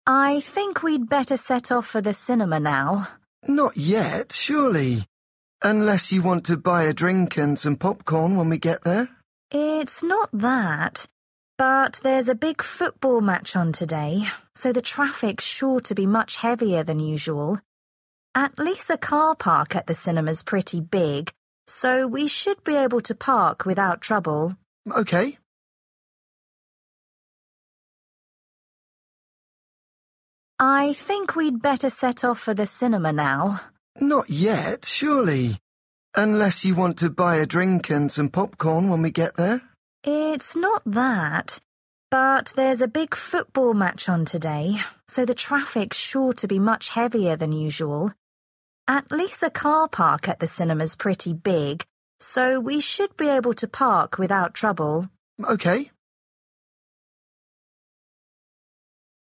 I think we'd better set off for the cinema now. Not yet, surely. Unless you want to buy a drink and some popcorn when we get there. It's not that. But there's a big football match on today, so the traffic's sure to be much heavier than usual. At least the car park at the cinema's pretty big, so we should be able to park without trouble. Okay. I think we'd better set off for the cinema now. Not yet, surely. Unless you want to buy a drink and some popcorn when we get there. It's not that. But there's a big football match on today, so the traffic's sure to be much heavier than usual. At least the car park at the cinema's pretty big, so we should be able to park without trouble. Okay.